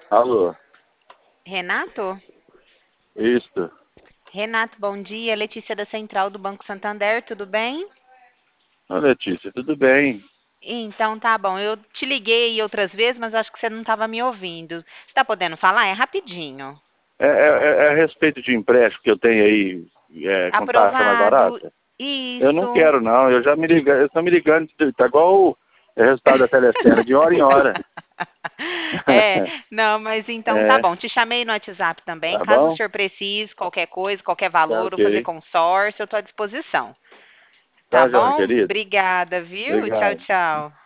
Alô, Renato? isto. Renato, bom dia. Letícia da Central do Banco Santander, tudo bem? Ô, Letícia, tudo bem? Então tá bom. Eu te liguei outras vezes, mas acho que você não estava me ouvindo. Você está podendo falar? É rapidinho. É a respeito de empréstimo que eu tenho aí com taxa mais Aprovado. barata? Eu não Isso. quero, não. Eu já me ligando, eu estou me ligando, tá igual o resultado da telecena, de hora em hora. É, não, mas então tá É, bom. Te chamei no WhatsApp também. tá Caso o bom? senhor precise, qualquer coisa, qualquer Tá valor, ou fazer ok. consórcio, eu estou à disposição. Tá Tá, João, bom? querido? Obrigada, viu? Tchau, Obrigado. tchau.